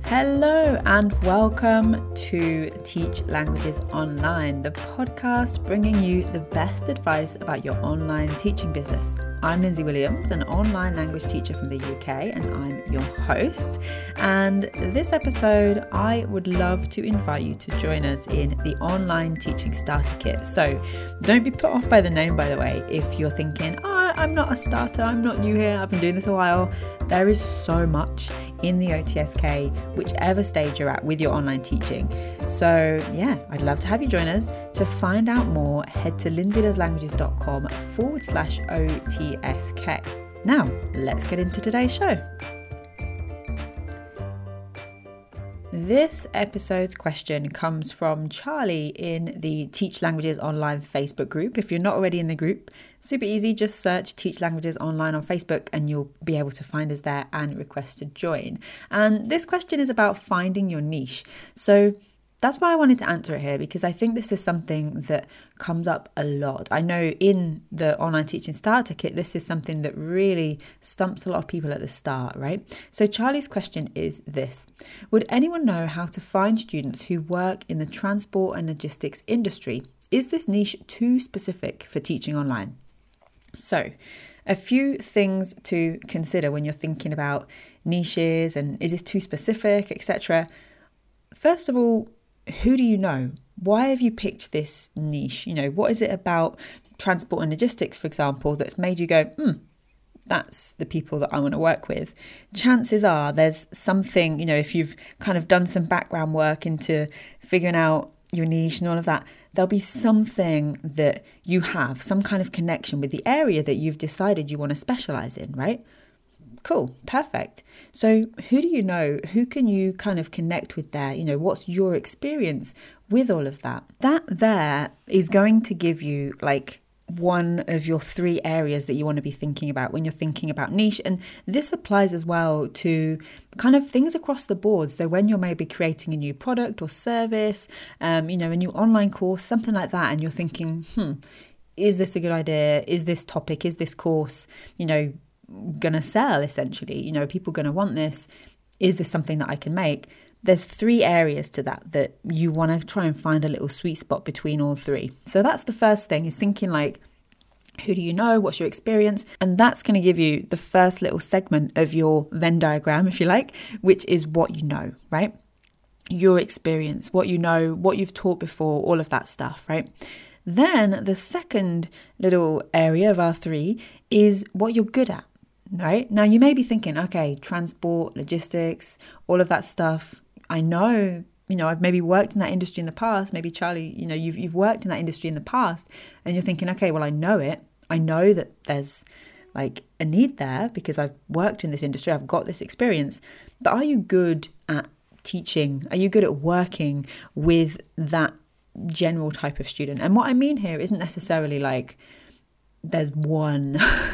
Hello and welcome to Teach Languages Online, the podcast bringing you the best advice about your online teaching business. I'm Lindsay Williams, an online language teacher from the UK, and I'm your host. And this episode, I would love to invite you to join us in the Online Teaching Starter Kit. So don't be put off by the name, by the way, if you're thinking, I'm not a starter, I'm not new here, I've been doing this a while. There is so much in the OTSK, whichever stage you're at with your online teaching. So yeah, I'd love to have you join us. To find out more, head to lindsaydoeslanguages.com/OTSK. Now, let's get into today's show. This episode's question comes from Charlie in the Teach Languages Online Facebook group. If you're not already in the group, super easy, just search Teach Languages Online on Facebook and you'll be able to find us there and request to join. And this question is about finding your niche. So that's why I wanted to answer it here, because I think this is something that comes up a lot. I know in the Online Teaching Starter Kit, this is something that really stumps a lot of people at the start, right? So Charlie's question is this: would anyone know how to find students who work in the transport and logistics industry? Is this niche too specific for teaching online? So a few things to consider when you're thinking about niches and is this too specific, etc. First of all, who do you know? Why have you picked this niche? What is it about transport and logistics, for example, that's made you go, that's the people that I want to work with? Chances are there's something, if you've kind of done some background work into figuring out your niche and all of that, there'll be something that you have, some kind of connection with the area that you've decided you want to specialize in, right? Cool, perfect. So who do you know? Who can you kind of connect with there? What's your experience with all of that? That there is going to give you like one of your three areas that you want to be thinking about when you're thinking about niche. And this applies as well to kind of things across the board. So when you're maybe creating a new product or service, a new online course, something like that, and you're thinking, is this a good idea? Is this topic, is this course, gonna sell essentially? People gonna want this? Is this something that I can make? There's three areas to that you want to try and find a little sweet spot between all three. So that's the first thing, is thinking like, who do you know? What's your experience? And that's going to give you the first little segment of your Venn diagram, if you like, which is what you know, right? Your experience, what you know, what you've taught before, all of that stuff, right? Then the second little area of our three is what you're good at. Right? Now you may be thinking, okay, transport, logistics, all of that stuff. I know, I've maybe worked in that industry in the past. Maybe Charlie, you've worked in that industry in the past and you're thinking, okay, well, I know it. I know that there's like a need there because I've worked in this industry. I've got this experience, but are you good at teaching? Are you good at working with that general type of student? And what I mean here isn't necessarily like, there's one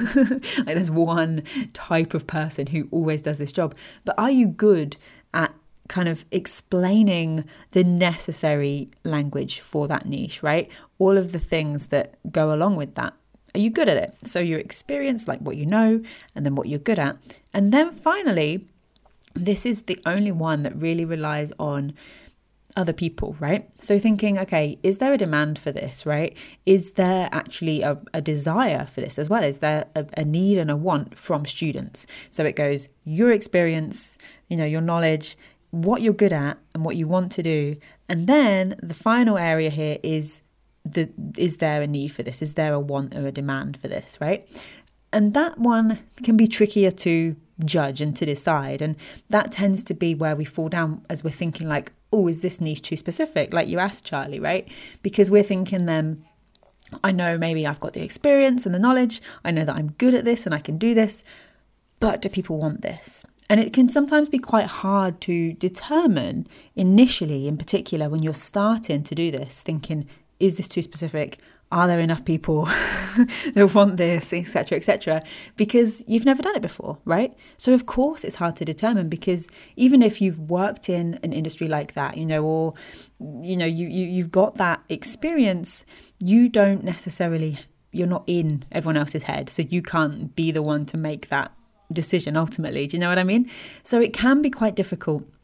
type of person who always does this job, but are you good at kind of explaining the necessary language for that niche, right? All of the things that go along with that. Are you good at it? So your experience, like what you know, and then what you're good at. And then finally, this is the only one that really relies on other people, right? So thinking, okay, is there a demand for this, right? Is there actually a desire for this as well? Is there a need and a want from students? So it goes your experience, your knowledge, what you're good at and what you want to do. And then the final area here is there a need for this? Is there a want or a demand for this, right? And that one can be trickier to judge and to decide. And that tends to be where we fall down as we're thinking like, oh, is this niche too specific? Like you asked Charlie, right? Because we're thinking then, I know maybe I've got the experience and the knowledge. I know that I'm good at this and I can do this, but do people want this? And it can sometimes be quite hard to determine initially, in particular, when you're starting to do this, thinking, is this too specific? Are there enough people that want this, etc., etc.? Because you've never done it before, right? So of course it's hard to determine, because even if you've worked in an industry like that, or you've got that experience, you don't necessarily, you're not in everyone else's head, so you can't be the one to make that decision ultimately. Do you know what I mean? So it can be quite difficult.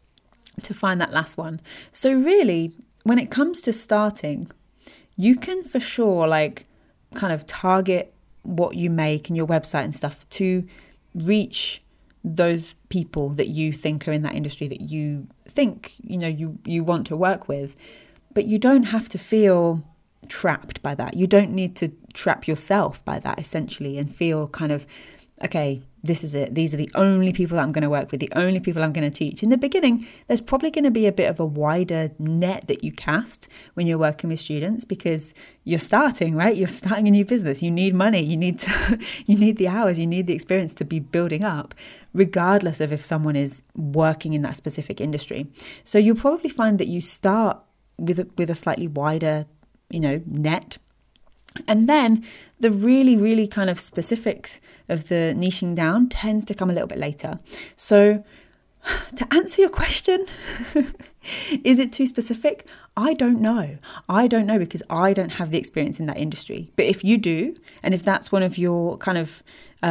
to find that last one. So really, when it comes to starting, you can for sure like kind of target what you make and your website and stuff to reach those people that you think are in that industry that you think, you want to work with. But you don't have to feel trapped by that. You don't need to trap yourself by that, essentially, and feel kind of, okay, this is it. These are the only people that I'm going to work with, the only people I'm going to teach. In the beginning, there's probably going to be a bit of a wider net that you cast when you're working with students, because you're starting, right? You're starting a new business. You need money. You need the hours. You need the experience to be building up, regardless of if someone is working in that specific industry. So you'll probably find that you start with a slightly wider, net. And then the really, really kind of specifics of the niching down tends to come a little bit later. So to answer your question, is it too specific? I don't know. Because I don't have the experience in that industry. But if you do, and if that's one of your kind of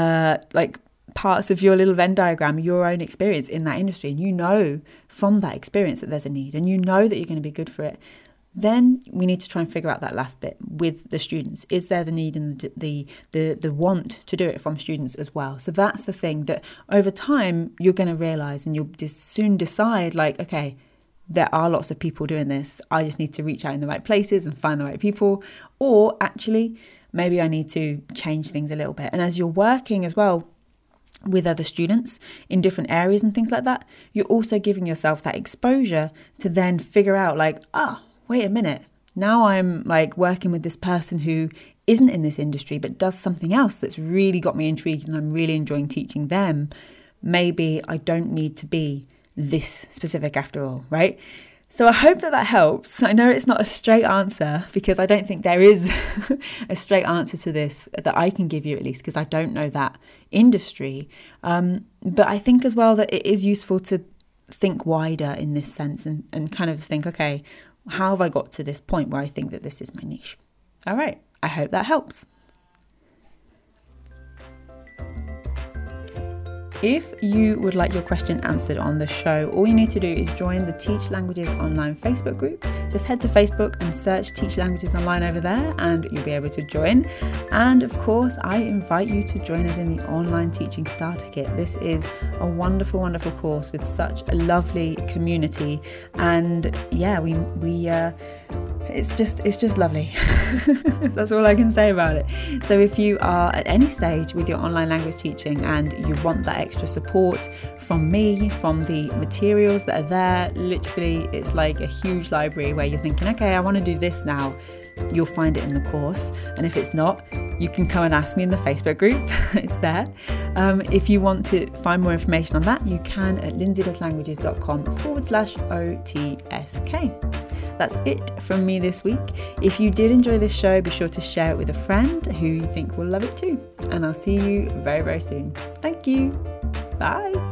parts of your little Venn diagram, your own experience in that industry, and you know from that experience that there's a need, and you know that you're going to be good for it, then we need to try and figure out that last bit with the students. Is there the need and the want to do it from students as well? So that's the thing that over time you're going to realize, and you'll soon decide like, okay, there are lots of people doing this. I just need to reach out in the right places and find the right people. Or actually, maybe I need to change things a little bit. And as you're working as well with other students in different areas and things like that, you're also giving yourself that exposure to then figure out like, wait a minute, now I'm like working with this person who isn't in this industry but does something else that's really got me intrigued and I'm really enjoying teaching them. Maybe I don't need to be this specific after all, right? So I hope that helps. I know it's not a straight answer, because I don't think there is a straight answer to this that I can give you, at least because I don't know that industry. But I think as well that it is useful to think wider in this sense and kind of think, okay, how have I got to this point where I think that this is my niche? All right. I hope that helps. If you would like your question answered on the show, all you need to do is join the Teach Languages Online Facebook group. Just head to Facebook and search Teach Languages Online over there and you'll be able to join. And of course, I invite you to join us in the Online Teaching Starter Kit. This is a wonderful, wonderful course with such a lovely community. And yeah, it's just lovely. That's all I can say about it. So if you are at any stage with your online language teaching and you want that extra support from me, from the materials that are there, literally it's like a huge library where you're thinking, okay, I want to do this now. You'll find it in the course. And if it's not, you can come and ask me in the Facebook group. It's there. If you want to find more information on that, you can at lindsaydoeslanguages.com/OTSK. That's it from me this week. If you did enjoy this show, be sure to share it with a friend who you think will love it too. And I'll see you very, very soon. Thank you. Bye.